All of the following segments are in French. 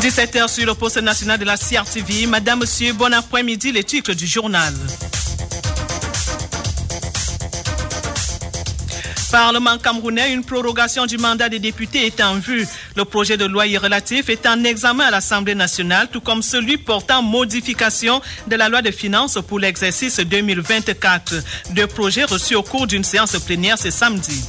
17h sur le poste national de la CRTV. Madame, Monsieur, bon après-midi, les titres du journal. Parlement camerounais, une prorogation du mandat des députés est en vue. Le projet de loi y relatif est en examen à l'Assemblée nationale, tout comme celui portant modification de la loi de finances pour l'exercice 2024. Deux projets reçus au cours d'une séance plénière ce samedi.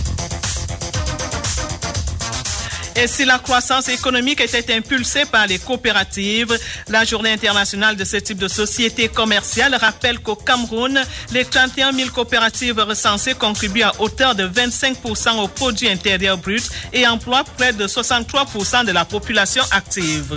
Et si la croissance économique était impulsée par les coopératives, la journée internationale de ce type de société commerciale rappelle qu'au Cameroun, les 31 000 coopératives recensées contribuent à hauteur de 25% au produit intérieur brut et emploient près de 63% de la population active.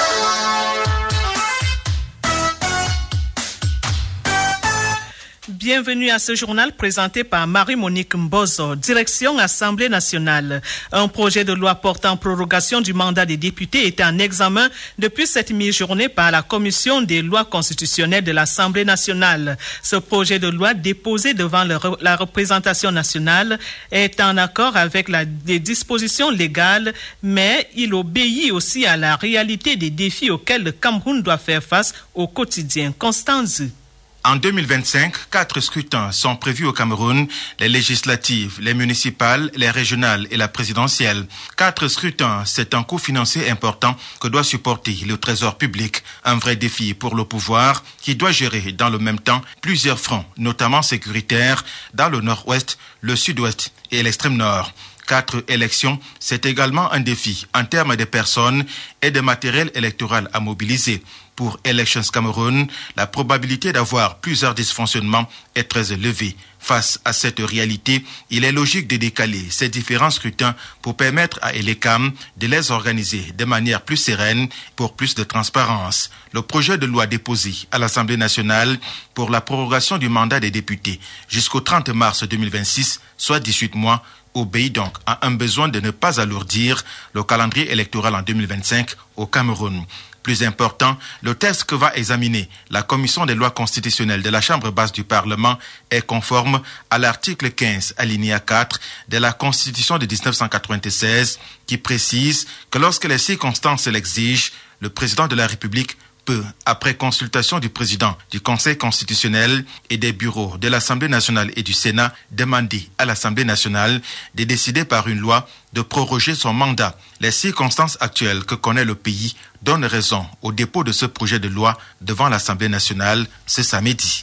Bienvenue à ce journal présenté par Marie-Monique Mbozo, direction Assemblée nationale. Un projet de loi portant prorogation du mandat des députés est en examen depuis cette mi-journée par la Commission des lois constitutionnelles de l'Assemblée nationale. Ce projet de loi déposé devant la représentation nationale est en accord avec les dispositions légales, mais il obéit aussi à la réalité des défis auxquels le Cameroun doit faire face au quotidien. Constance. En 2025, 4 scrutins sont prévus au Cameroun, les législatives, les municipales, les régionales et la présidentielle. 4 scrutins, c'est un coût financier important que doit supporter le trésor public. Un vrai défi pour le pouvoir qui doit gérer dans le même temps plusieurs fronts, notamment sécuritaires, dans le nord-ouest, le sud-ouest et l'extrême nord. 4 élections, c'est également un défi en termes de personnes et de matériel électoral à mobiliser. Pour Elections Cameroun, la probabilité d'avoir plusieurs dysfonctionnements est très élevée. Face à cette réalité, il est logique de décaler ces différents scrutins pour permettre à Elecam de les organiser de manière plus sereine pour plus de transparence. Le projet de loi déposé à l'Assemblée nationale pour la prorogation du mandat des députés jusqu'au 30 mars 2026, soit 18 mois, obéit donc à un besoin de ne pas alourdir le calendrier électoral en 2025 au Cameroun. Plus important, le texte que va examiner la Commission des lois constitutionnelles de la Chambre basse du Parlement est conforme à l'article 15, alinéa 4 de la Constitution de 1996 qui précise que lorsque les circonstances l'exigent, le président de la République peut, après consultation du président du Conseil constitutionnel et des bureaux de l'Assemblée nationale et du Sénat, demander à l'Assemblée nationale de décider par une loi de proroger son mandat. Les circonstances actuelles que connaît le pays donnent raison au dépôt de ce projet de loi devant l'Assemblée nationale ce samedi.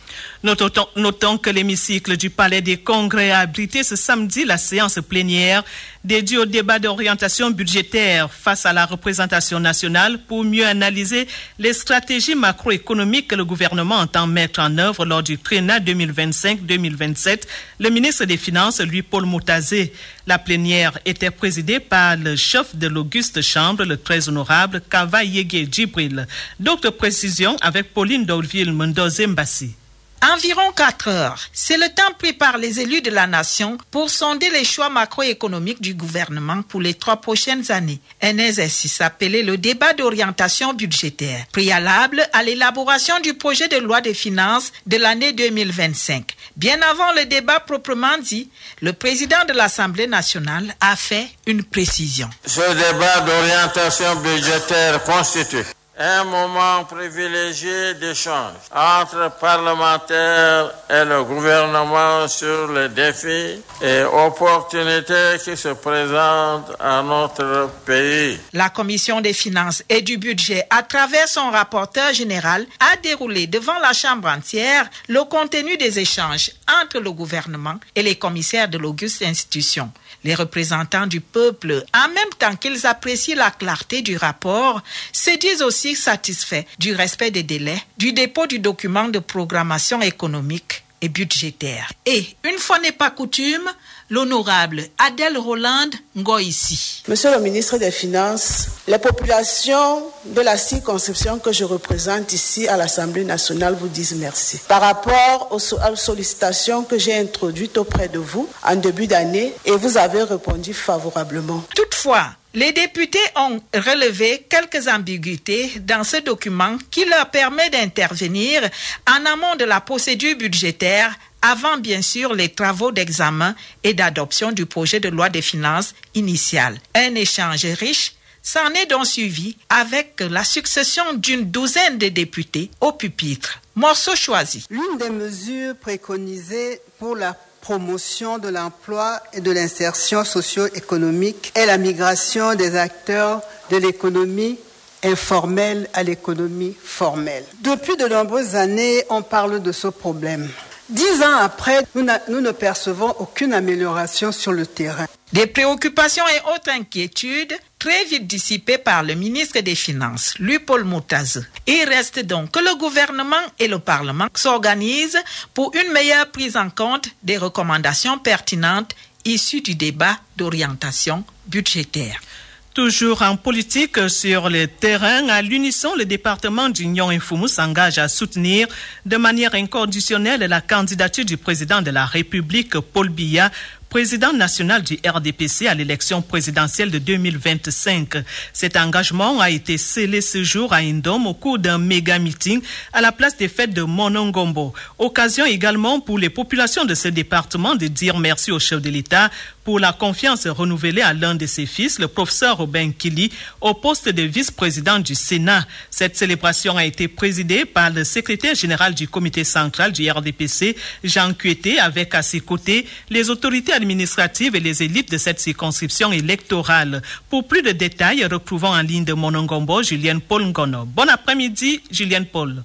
Notons que l'hémicycle du Palais des Congrès a abrité ce samedi la séance plénière dédiée au débat d'orientation budgétaire face à la représentation nationale pour mieux analyser les stratégies macroéconomiques que le gouvernement entend mettre en œuvre lors du triennat 2025-2027. Le ministre des Finances, Louis-Paul Moutazé. La plénière était présidée par le chef de l'Auguste Chambre, le très honorable Kava Yege Djibril. D'autres précisions avec Pauline Dolville-Mendoze-Mbassi. Environ 4 heures, c'est le temps pris par les élus de la nation pour sonder les choix macroéconomiques du gouvernement pour les 3 prochaines années. Un exercice appelé le débat d'orientation budgétaire, préalable à l'élaboration du projet de loi de finances de l'année 2025. Bien avant le débat proprement dit, le président de l'Assemblée nationale a fait une précision. Ce débat d'orientation budgétaire constitue un moment privilégié d'échange entre parlementaires et le gouvernement sur les défis et opportunités qui se présentent à notre pays. La Commission des finances et du budget, à travers son rapporteur général, a déroulé devant la Chambre entière le contenu des échanges entre le gouvernement et les commissaires de l'auguste institution. Les représentants du peuple, en même temps qu'ils apprécient la clarté du rapport, se disent aussi satisfaits du respect des délais, du dépôt du document de programmation économique et budgétaire. Et, une fois n'est pas coutume, l'honorable Adèle Roland Ngoïsi. Monsieur le ministre des Finances, les populations de la circonscription que je représente ici à l'Assemblée nationale vous disent merci. Par rapport aux sollicitations que j'ai introduites auprès de vous en début d'année, et vous avez répondu favorablement. Toutefois, les députés ont relevé quelques ambiguïtés dans ce document qui leur permet d'intervenir en amont de la procédure budgétaire avant bien sûr les travaux d'examen et d'adoption du projet de loi des finances initial. Un échange riche, s'en est donc suivi avec la succession d'une douzaine de députés au pupitre. Morceau choisi. L'une des mesures préconisées pour la promotion de l'emploi et de l'insertion socio-économique est la migration des acteurs de l'économie informelle à l'économie formelle. Depuis de nombreuses années, on parle de ce problème. 10 ans après, nous ne percevons aucune amélioration sur le terrain. Des préoccupations et autres inquiétudes très vite dissipées par le ministre des Finances, Louis-Paul Moutas. Il reste donc que le gouvernement et le Parlement s'organisent pour une meilleure prise en compte des recommandations pertinentes issues du débat d'orientation budgétaire. Toujours en politique, sur le terrain, à l'unisson, le département d'Union Mfumu s'engage à soutenir de manière inconditionnelle la candidature du président de la République, Paul Biya, président national du RDPC à l'élection présidentielle de 2025. Cet engagement a été scellé ce jour à Indom au cours d'un méga meeting à la place des fêtes de Monongombo. Occasion également pour les populations de ce département de dire merci au chef de l'État pour la confiance renouvelée à l'un de ses fils, le professeur Robin Kili, au poste de vice-président du Sénat. Cette célébration a été présidée par le secrétaire général du comité central du RDPC, Jean Kuete, avec à ses côtés les autorités administratives et les élites de cette circonscription électorale. Pour plus de détails, retrouvons en ligne de Monongombo Julienne Paul Ngono. Bon après-midi, Julienne Paul.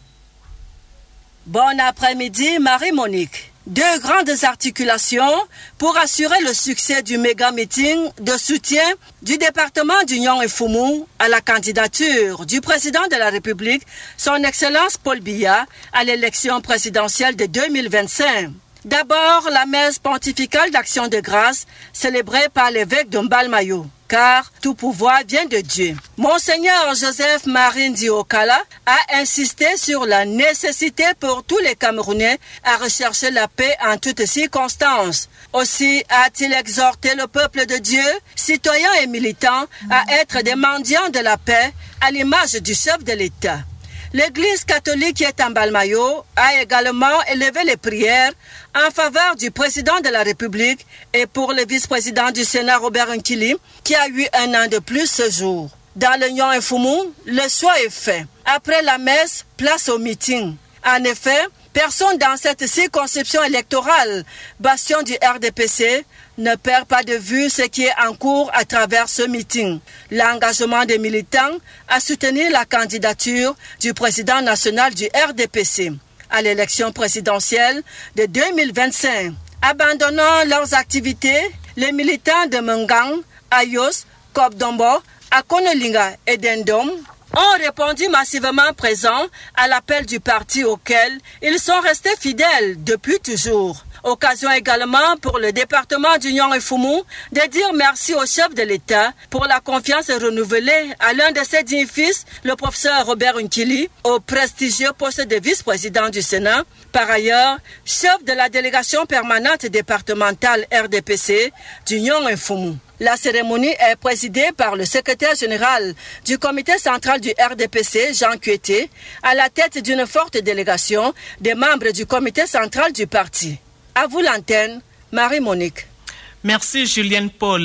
Bon après-midi, Marie-Monique. Deux grandes articulations pour assurer le succès du méga-meeting de soutien du département d'Union Mfumu à la candidature du président de la République, son Excellence Paul Biya, à l'élection présidentielle de 2025. D'abord, la messe pontificale d'action de grâce célébrée par l'évêque de Mbalmayo, car tout pouvoir vient de Dieu. Monseigneur Joseph Marine Diokala a insisté sur la nécessité pour tous les Camerounais à rechercher la paix en toutes circonstances. Aussi a-t-il exhorté le peuple de Dieu, citoyens et militants, à être des mendiants de la paix à l'image du chef de l'État. L'Église catholique qui est en Mbalmayo a également élevé les prières en faveur du président de la République et pour le vice-président du Sénat Robert Nkili qui a eu 1 an de plus ce jour. Dans l'Union Mfumu, le choix est fait. Après la messe, place au meeting. En effet, personne dans cette circonscription électorale, bastion du RDPC, ne perd pas de vue ce qui est en cours à travers ce meeting. L'engagement des militants à soutenir la candidature du président national du RDPC à l'élection présidentielle de 2025. Abandonnant leurs activités, les militants de Mengang, Ayos, Kobdombo, Akonolinga et Dendom ont répondu massivement présents à l'appel du parti auquel ils sont restés fidèles depuis toujours. Occasion également pour le département d'Union Mfumu de dire merci au chef de l'État pour la confiance renouvelée à l'un de ses dignes fils, le professeur Robert Nkili, au prestigieux poste de vice-président du Sénat. Par ailleurs, chef de la délégation permanente départementale RDPC d'Union Mfumu. La cérémonie est présidée par le secrétaire général du comité central du RDPC, Jean Kuete, à la tête d'une forte délégation des membres du comité central du parti. À vous l'antenne, Marie-Monique. Merci Julienne Paul.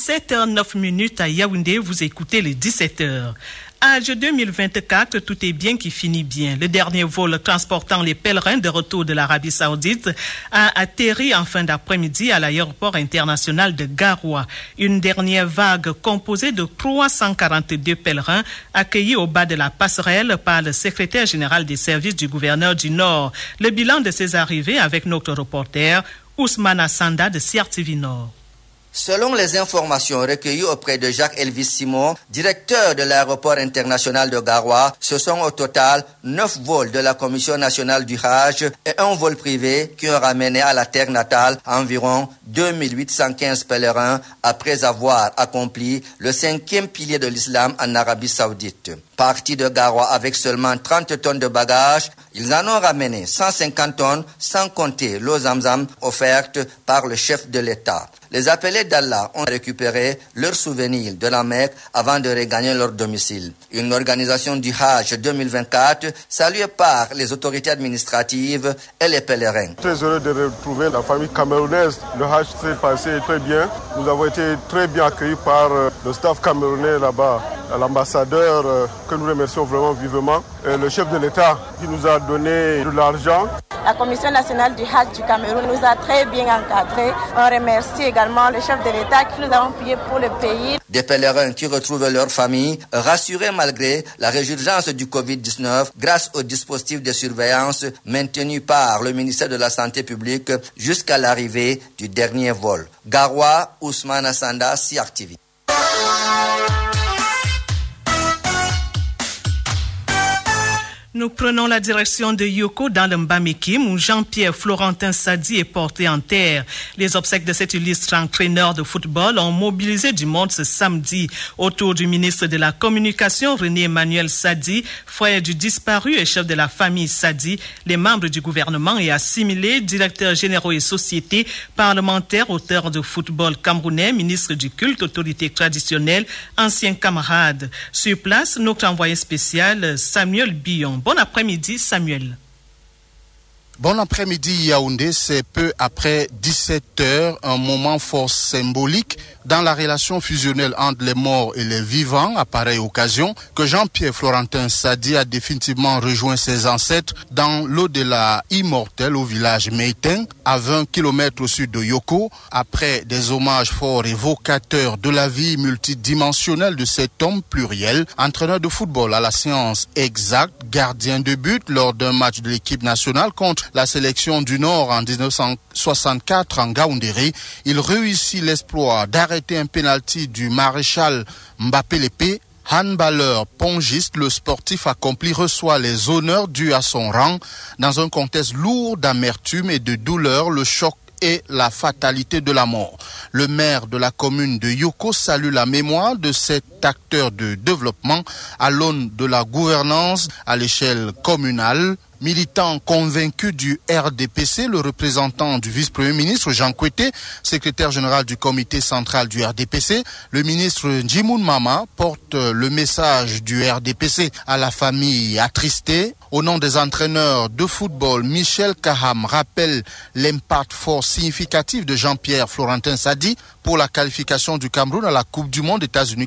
17h09 à Yaoundé, vous écoutez les 17h. Âge 2024, tout est bien qui finit bien. Le dernier vol transportant les pèlerins de retour de l'Arabie Saoudite a atterri en fin d'après-midi à l'aéroport international de Garoua. Une dernière vague composée de 342 pèlerins accueillis au bas de la passerelle par le secrétaire général des services du gouverneur du Nord. Le bilan de ces arrivées avec notre reporter Ousmane Sanda de CRTV Nord. Selon les informations recueillies auprès de Jacques Elvis Simon, directeur de l'aéroport international de Garoua, ce sont au total 9 vols de la Commission nationale du Hajj et un vol privé qui ont ramené à la terre natale environ 2815 pèlerins après avoir accompli le 5e pilier de l'islam en Arabie Saoudite. Partis de Garoua avec seulement 30 tonnes de bagages, ils en ont ramené 150 tonnes sans compter l'eau Zamzam offerte par le chef de l'État. Les appelés les Dalla ont récupéré leurs souvenirs de la Mecque avant de regagner leur domicile. Une organisation du Hajj 2024 saluée par les autorités administratives et les pèlerins. Très heureux de retrouver la famille camerounaise. Le Hajj s'est passé très bien. Nous avons été très bien accueillis par le staff camerounais là-bas, l'ambassadeur que nous remercions vraiment vivement, et le chef de l'État qui nous a donné de l'argent. La Commission nationale du Hajj du Cameroun nous a très bien encadrés. On remercie également le chef de l'État qui nous a appuyés pour le pays. Des pèlerins qui retrouvent leur famille, rassurés malgré la résurgence du Covid-19 grâce au dispositif de surveillance maintenu par le ministère de la Santé publique jusqu'à l'arrivée du dernier vol. Garoua, Ousmane Assanda, SIAC TV. Nous prenons la direction de Yoko dans le Mbamikim où Jean-Pierre Florentin Sadi est porté en terre. Les obsèques de cet illustre entraîneur de football ont mobilisé du monde ce samedi autour du ministre de la Communication René Emmanuel Sadi, frère du disparu et chef de la famille Sadi, les membres du gouvernement et assimilés, directeurs généraux et sociétés, parlementaires, auteurs de football camerounais, ministre du culte, autorités traditionnelles, anciens camarades. Sur place, notre envoyé spécial Samuel Billon. Bon après-midi, Samuel. Bon après-midi, Yaoundé. C'est peu après 17h, un moment fort symbolique dans la relation fusionnelle entre les morts et les vivants, à pareille occasion, que Jean-Pierre Florentin Sadi a définitivement rejoint ses ancêtres dans l'au-delà immortel au village Meïten, à 20 km au sud de Yoko, après des hommages forts évocateurs de la vie multidimensionnelle de cet homme pluriel, entraîneur de football à la science exacte, gardien de but lors d'un match de l'équipe nationale contre la sélection du Nord en 1964 en Gaoundéré. Il réussit l'exploit d'arrêter un pénalty du maréchal Mbappé Lépé. Handballeur pongiste, le sportif accompli reçoit les honneurs dus à son rang dans un contexte lourd d'amertume et de douleur, le choc et la fatalité de la mort. Le maire de la commune de Yoko salue la mémoire de cet acteur de développement à l'aune de la gouvernance à l'échelle communale. Militant convaincu du RDPC, le représentant du vice-premier ministre Jean Kouété, secrétaire général du comité central du RDPC, le ministre Njimoun Mama porte le message du RDPC à la famille attristée. Au nom des entraîneurs de football, Michel Kaham rappelle l'impact fort significatif de Jean-Pierre Florentin Sadi pour la qualification du Cameroun à la Coupe du Monde États-Unis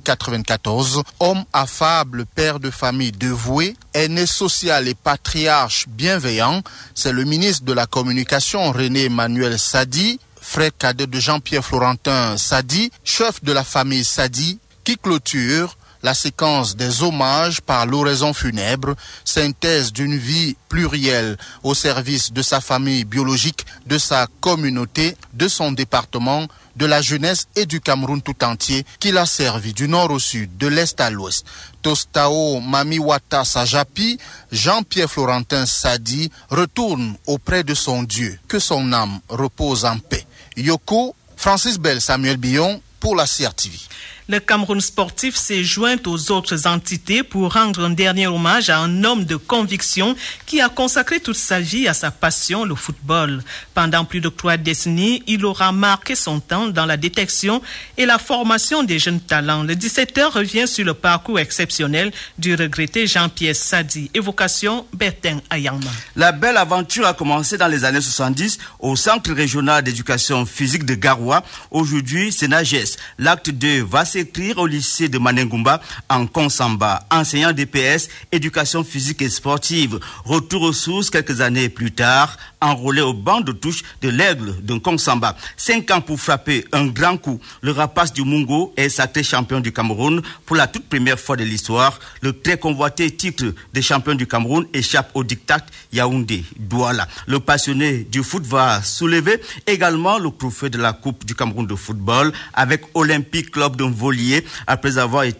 94. Homme affable, père de famille dévoué, aîné social et patriarche bienveillant, c'est le ministre de la Communication René Emmanuel Sadi, frère cadet de Jean-Pierre Florentin Sadi, chef de la famille Sadi, qui clôture la séquence des hommages par l'oraison funèbre, synthèse d'une vie plurielle au service de sa famille biologique, de sa communauté, de son département, de la jeunesse et du Cameroun tout entier, qu'il a servi du nord au sud, de l'est à l'ouest. Tostao Mamiwata Sajapi, Jean-Pierre Florentin Sadi retourne auprès de son Dieu. Que son âme repose en paix. Yoko, Francis Bell, Samuel Billon pour la CRTV. Le Cameroun sportif s'est joint aux autres entités pour rendre un dernier hommage à un homme de conviction qui a consacré toute sa vie à sa passion, le football. Pendant plus de 3 décennies, il aura marqué son temps dans la détection et la formation des jeunes talents. Le 17h revient sur le parcours exceptionnel du regretté Jean-Pierre Sadi. Évocation Bertin Ayama. La belle aventure a commencé dans les années 70 au Centre régional d'éducation physique de Garoua. Aujourd'hui, c'est Nages. L'acte 2 va s'écrire au lycée de Manengumba en Konsamba, enseignant DPS, éducation physique et sportive. Retour aux sources quelques années plus tard, enrôlé au banc de touche de l'Aigle de Konsamba. 5 ans pour frapper un grand coup. Le rapace du Mungo est sacré champion du Cameroun pour la toute première fois de l'histoire. Le très convoité titre de champion du Cameroun échappe au diktat Yaoundé-Douala. Le passionné du foot va soulever également le trophée de la Coupe du Cameroun de football avec Olympique Club de Volier après avoir été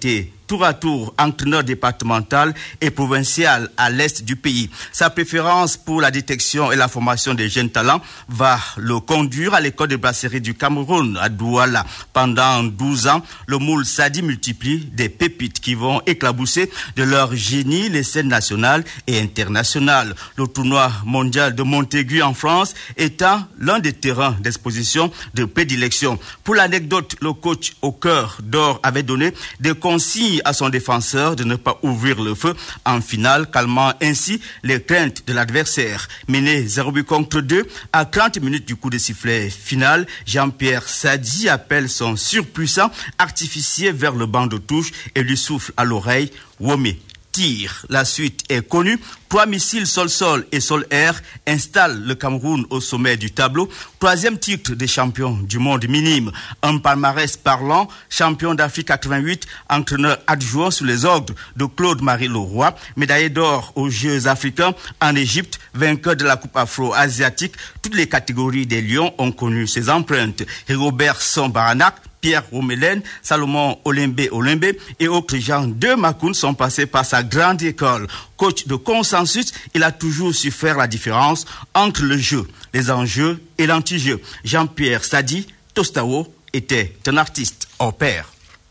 tour à tour entraîneur départemental et provincial à l'est du pays. Sa préférence pour la détection et la formation des jeunes talents va le conduire à l'école de brasserie du Cameroun, à Douala. Pendant 12 ans, le Moule Sadi multiplie des pépites qui vont éclabousser de leur génie les scènes nationales et internationales. Le tournoi mondial de Montaigu en France étant l'un des terrains d'exposition de prédilection. Pour l'anecdote, le coach au cœur d'or avait donné des consignes à son défenseur de ne pas ouvrir le feu en finale, calmant ainsi les craintes de l'adversaire. Mené 0 contre 2 à 30 minutes du coup de sifflet final, Jean-Pierre Sadi appelle son surpuissant artificier vers le banc de touche et lui souffle à l'oreille « Womé ». Tire. La suite est connue. 3 missiles sol-sol et sol-air installent le Cameroun au sommet du tableau. 3e titre des champions du monde minime. Un palmarès parlant, champion d'Afrique 88, entraîneur adjoint sous les ordres de Claude-Marie Leroy, médaillé d'or aux Jeux africains en Égypte, vainqueur de la Coupe afro-asiatique. Toutes les catégories des Lions ont connu ses empreintes. Rigobert Baranak, Pierre Romelen, Salomon Olembe et autres gens de Makoun sont passés par sa grande école. Coach de consensus, il a toujours su faire la différence entre le jeu, les enjeux et l'anti-jeu. Jean-Pierre Sadi Tostao était un artiste hors pair.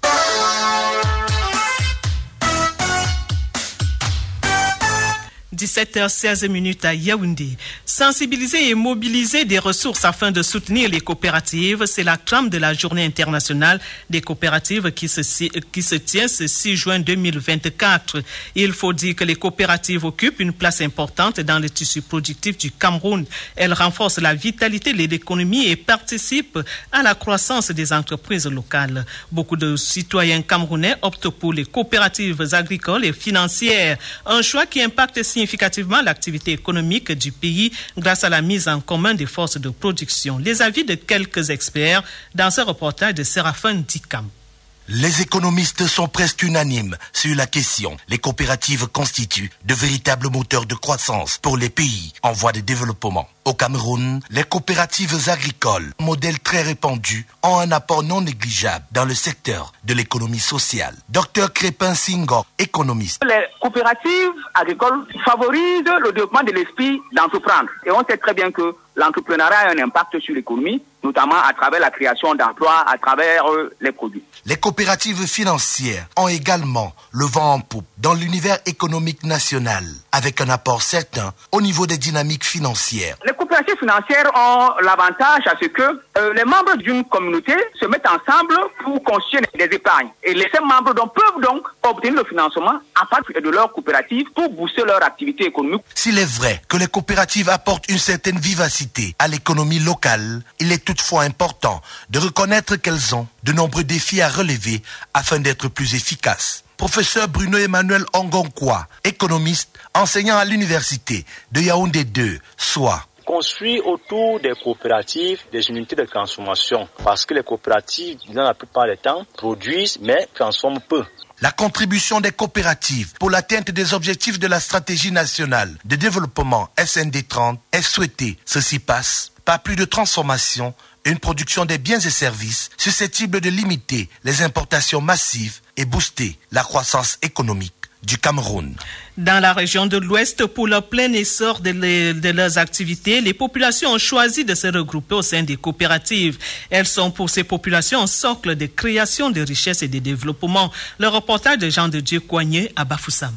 17h16 à Yaoundé. Sensibiliser et mobiliser des ressources afin de soutenir les coopératives, c'est la trame de la Journée internationale des coopératives qui se tient ce 6 juin 2024. Il faut dire que les coopératives occupent une place importante dans le tissu productif du Cameroun. Elles renforcent la vitalité de l'économie et participent à la croissance des entreprises locales. Beaucoup de citoyens camerounais optent pour les coopératives agricoles et financières, un choix qui impacte significativement l'activité économique du pays grâce à la mise en commun des forces de production. Les avis de quelques experts dans ce reportage de Séraphin Dikam. Les économistes sont presque unanimes sur la question. Les coopératives constituent de véritables moteurs de croissance pour les pays en voie de développement. Au Cameroun, les coopératives agricoles, modèle très répandu, ont un apport non négligeable dans le secteur de l'économie sociale. Dr Crépin Singor, économiste. Les coopératives agricoles favorisent le développement de l'esprit d'entreprendre. Et on sait très bien que l'entrepreneuriat a un impact sur l'économie, notamment à travers la création d'emplois, à travers les produits. Les coopératives financières ont également le vent en poupe dans l'univers économique national, avec un apport certain au niveau des dynamiques financières. Les coopératives financières ont l'avantage à ce que les membres d'une communauté se mettent ensemble pour constituer des épargnes. Et les membres peuvent donc obtenir le financement à partir de leur coopérative pour booster leur activité économique. S'il est vrai que les coopératives apportent une certaine vivacité à l'économie locale, il est toutefois important de reconnaître qu'elles ont de nombreux défis à relever afin d'être plus efficaces. Professeur Bruno Emmanuel Ongonkwa, économiste, enseignant à l'université de Yaoundé 2, soit construit autour des coopératives des unités de transformation parce que les coopératives, dans la plupart des temps, produisent mais transforment peu. La contribution des coopératives pour l'atteinte des objectifs de la stratégie nationale de développement SND 30 est souhaitée. Ceci passe par plus de transformation et une production des biens et services susceptibles de limiter les importations massives et booster la croissance économique du Cameroun. Dans la région de l'Ouest, pour le plein essor de leurs activités, les populations ont choisi de se regrouper au sein des coopératives. Elles sont pour ces populations un socle de création de richesses et de développement. Le reportage de Jean de Dieu Coignet à Bafoussam.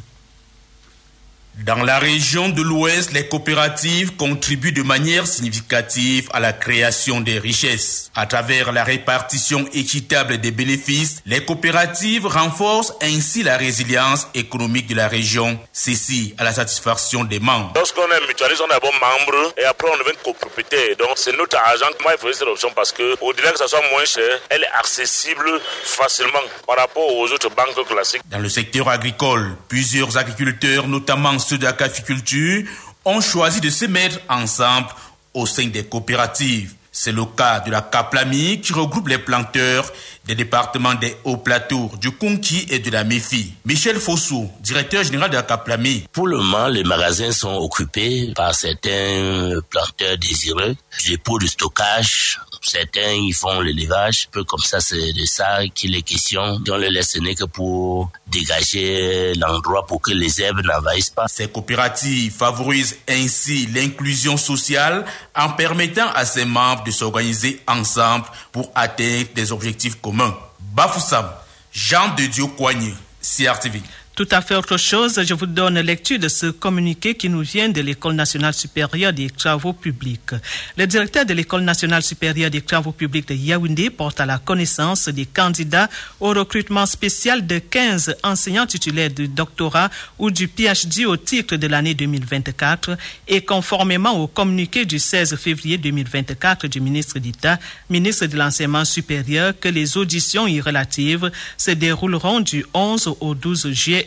Dans la région de l'Ouest, les coopératives contribuent de manière significative à la création des richesses. À travers la répartition équitable des bénéfices, les coopératives renforcent ainsi la résilience économique de la région, ceci à la satisfaction des membres. Lorsqu'on est mutualiste, on est bon membre et après on devient copropriétaire. Donc c'est notre argent. Moi, il faut cette option parce que au-delà que ça soit moins cher, elle est accessible facilement par rapport aux autres banques classiques. Dans le secteur agricole, plusieurs agriculteurs, notamment ceux de la caficulture, ont choisi de se mettre ensemble au sein des coopératives. C'est le cas de la Caplami qui regroupe les planteurs des départements des Hauts-Plateaux, du Kunki et de la Méfi. Michel Fossou, directeur général de la Kaplami. Pour le moment, les magasins sont occupés par certains planteurs désireux, du dépôt de stockage. Certains, ils font l'élevage. Un peu comme ça, c'est de ça qu'il est question. On les laisse n'est que pour dégager l'endroit pour que les herbes n'envahissent pas. Ces coopératives favorisent ainsi l'inclusion sociale en permettant à ses membres de s'organiser ensemble pour atteindre des objectifs communs. Bafoussam, Jean de Dieu Coigny, CRTV. Tout à fait autre chose, je vous donne lecture de ce communiqué qui nous vient de l'École nationale supérieure des travaux publics. Le directeur de l'École nationale supérieure des travaux publics de Yaoundé porte à la connaissance des candidats au recrutement spécial de 15 enseignants titulaires du doctorat ou du PhD au titre de l'année 2024 et conformément au communiqué du 16 février 2024 du ministre d'État, ministre de l'Enseignement supérieur, que les auditions y relatives se dérouleront du 11 au 12 juillet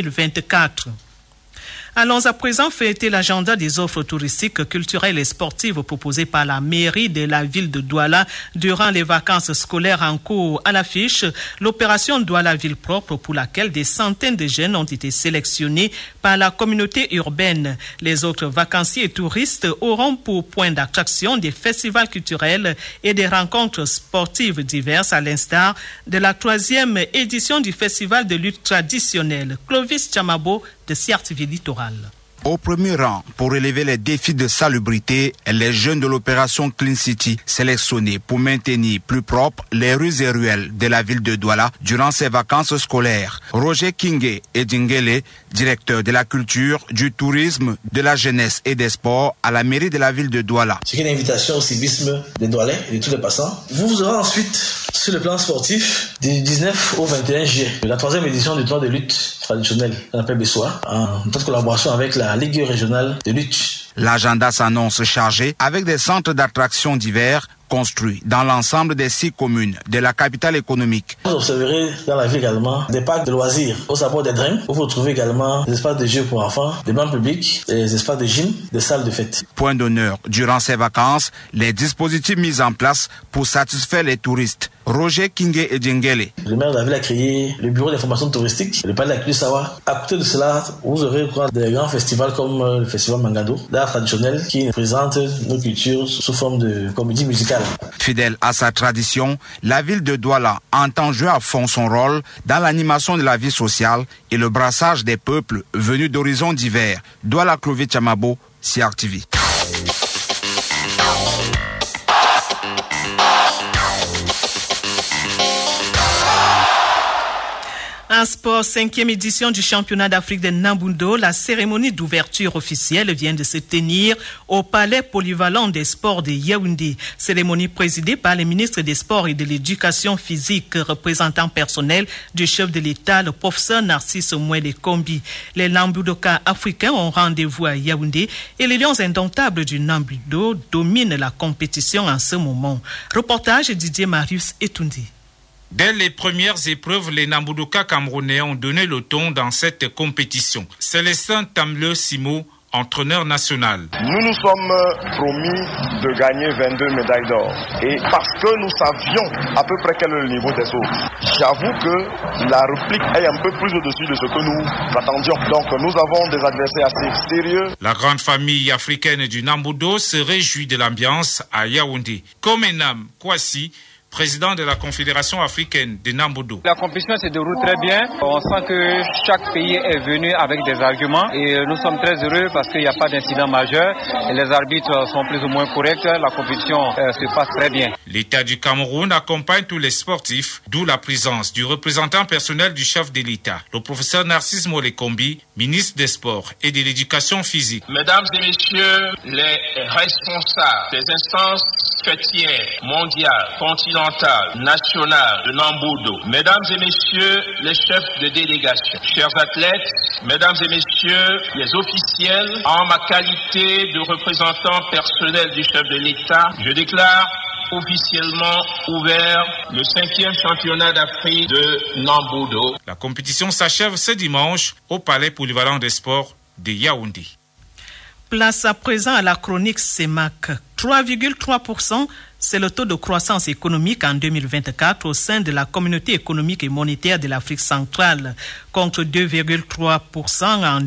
2024. Allons à présent fêter l'agenda des offres touristiques, culturelles et sportives proposées par la mairie de la ville de Douala durant les vacances scolaires en cours. À l'affiche, l'opération Douala Ville Propre pour laquelle des centaines de jeunes ont été sélectionnés par la communauté urbaine. Les autres vacanciers et touristes auront pour point d'attraction des festivals culturels et des rencontres sportives diverses à l'instar de la 3e édition du festival de lutte traditionnelle. Clovis Chamabo de CRTV Littoral. Au premier rang, pour relever les défis de salubrité, les jeunes de l'opération Clean City sélectionnés pour maintenir plus propres les rues et ruelles de la ville de Douala durant ces vacances scolaires. Roger Kingé et Dingele, directeur de la culture, du tourisme, de la jeunesse et des sports à la mairie de la ville de Douala. C'est une invitation au civisme des Doualais et de tous les passants. Vous aurez ensuite, sur le plan sportif, du 19 au 21 juillet, la 3e édition du tournoi de lutte traditionnelle, qu'on appelle Bessoa, en toute collaboration avec la Ligue régionale de lutte. L'agenda s'annonce chargé avec des centres d'attraction divers construits dans l'ensemble des 6 communes de la capitale économique. Vous observerez dans la ville également des parcs de loisirs aux abords des drains où vous trouvez également des espaces de jeux pour enfants, des bancs publics, des espaces de gym, des salles de fête. Point d'honneur durant ces vacances, les dispositifs mis en place pour satisfaire les touristes. Roger Kingé et Djengele. Le maire de la ville a créé le bureau d'information touristique, le palais de la Culture Sawa. À côté de cela, vous aurez des grands festivals comme le festival Mangado, d'art traditionnel, qui présente nos cultures sous forme de comédie musicale. Fidèle à sa tradition, la ville de Douala entend jouer à fond son rôle dans l'animation de la vie sociale et le brassage des peuples venus d'horizons divers. Douala Clovis Chamabo, CRTV. En sport, 5e édition du championnat d'Afrique de Nambundo, la cérémonie d'ouverture officielle vient de se tenir au palais polyvalent des sports de Yaoundé. Cérémonie présidée par le ministre des Sports et de l'Éducation physique, représentant personnel du chef de l'État, le professeur Narcisse Mouele Kombi. Les Nambudokas africains ont rendez-vous à Yaoundé et les lions indomptables du Nambudo dominent la compétition en ce moment. Reportage Didier Marius Etoundi. Dès les premières épreuves, les Nambudokas camerounais ont donné le ton dans cette compétition. Célestin Tamle Simo, entraîneur national. Nous nous sommes promis de gagner 22 médailles d'or. Et parce que nous savions à peu près quel est le niveau des autres, j'avoue que la réplique est un peu plus au-dessus de ce que nous attendions. Donc nous avons des adversaires assez sérieux. La grande famille africaine du Nambudo se réjouit de l'ambiance à Yaoundé. Komenam Kwasi, président de la Confédération africaine de Nambudo. La compétition se déroule très bien. On sent que chaque pays est venu avec des arguments et nous sommes très heureux parce qu'il n'y a pas d'incident majeur. Et les arbitres sont plus ou moins corrects. La compétition se passe très bien. L'État du Cameroun accompagne tous les sportifs, d'où la présence du représentant personnel du chef de l'État, le professeur Narcisse Mouele Kombi, ministre des Sports et de l'Éducation physique. Mesdames et messieurs les responsables des instances fêtières, mondiales, continentales, nationales de Nambudo, mesdames et messieurs les chefs de délégation, chers athlètes, mesdames et messieurs les officiels, en ma qualité de représentant personnel du chef de l'État, je déclare officiellement ouvert le 5e championnat d'Afrique de Nambudo. La compétition s'achève ce dimanche au Palais polyvalent des sports de Yaoundé. Place à présent à la chronique CEMAC. 3,3%, C'est le taux de croissance économique en 2024 au sein de la communauté économique et monétaire de l'Afrique centrale, contre 2,3% en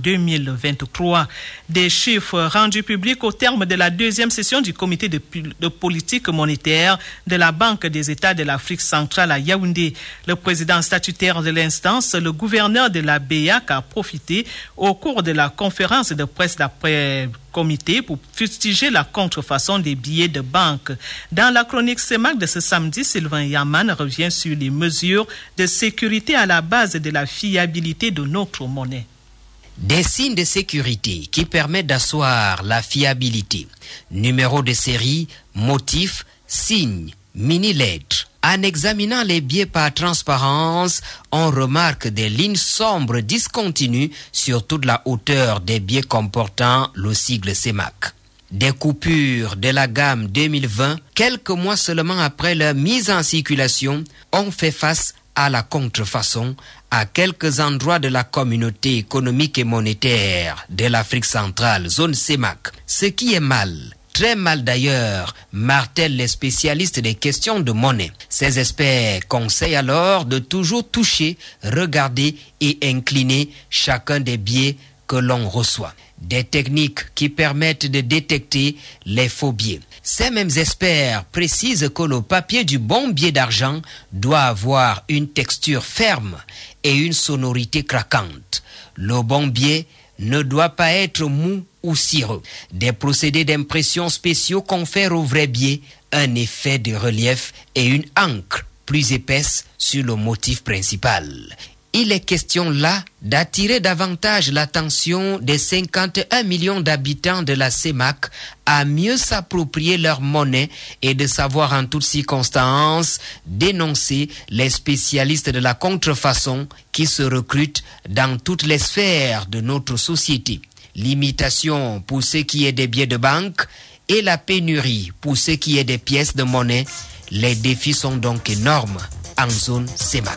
2023. Des chiffres rendus publics au terme de la deuxième session du comité de politique monétaire de la Banque des États de l'Afrique centrale à Yaoundé. Le président statutaire de l'instance, le gouverneur de la BEAC, a profité au cours de la conférence de presse d'après comité pour fustiger la contrefaçon des billets de banque. Dans la chronique CEMAC de ce samedi, Sylvain Yaman revient sur les mesures de sécurité à la base de la fiabilité de notre monnaie. Des signes de sécurité qui permettent d'asseoir la fiabilité. Numéro de série, motif, signe, mini-lettres. En examinant les billets par transparence, on remarque des lignes sombres discontinues sur toute la hauteur des billets comportant le sigle CEMAC. Des coupures de la gamme 2020, quelques mois seulement après leur mise en circulation, ont fait face à la contrefaçon à quelques endroits de la communauté économique et monétaire de l'Afrique centrale, zone CEMAC. Ce qui est mal, très mal d'ailleurs, martèlent les spécialistes des questions de monnaie. Ces experts conseillent alors de toujours toucher, regarder et incliner chacun des billets que l'on reçoit. Des techniques qui permettent de détecter les faux billets. Ces mêmes experts précisent que le papier du bon billet d'argent doit avoir une texture ferme et une sonorité craquante. Le bon billet ne doit pas être mou ou cireux. Des procédés d'impression spéciaux confèrent au vrai billet un effet de relief et une encre plus épaisse sur le motif principal. Il est question là d'attirer davantage l'attention des 51 millions d'habitants de la CEMAC à mieux s'approprier leur monnaie et de savoir en toutes circonstances dénoncer les spécialistes de la contrefaçon qui se recrutent dans toutes les sphères de notre société. L'imitation pour ce qui est des billets de banque et la pénurie pour ce qui est des pièces de monnaie. Les défis sont donc énormes en zone CEMAC.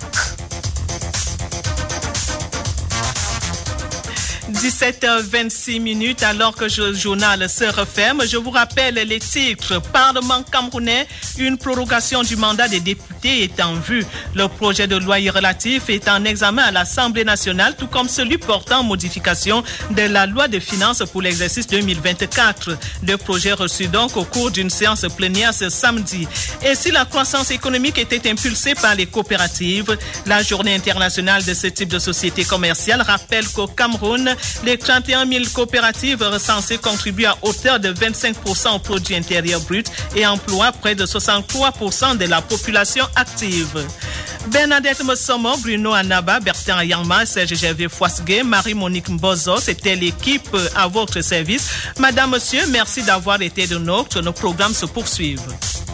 17h26 alors que le journal se referme. Je vous rappelle les titres. Parlement camerounais, une prorogation du mandat des députés est en vue. Le projet de loi relatif est en examen à l'Assemblée nationale, tout comme celui portant modification de la loi de finances pour l'exercice 2024. Deux projets reçus donc au cours d'une séance plénière ce samedi. Et si la croissance économique était impulsée par les coopératives, la journée internationale de ce type de société commerciale rappelle qu'au Cameroun, les 31 000 coopératives recensées contribuent à hauteur de 25% au produit intérieur brut et emploient près de 63% de la population active. Bernadette Mossomo, Bruno Anaba, Bertin Ayangma, Serge Gervais Fouasgue, Marie-Monique Mbozo, c'était l'équipe à votre service. Madame, monsieur, merci d'avoir été de nôtres. Nos programmes se poursuivent.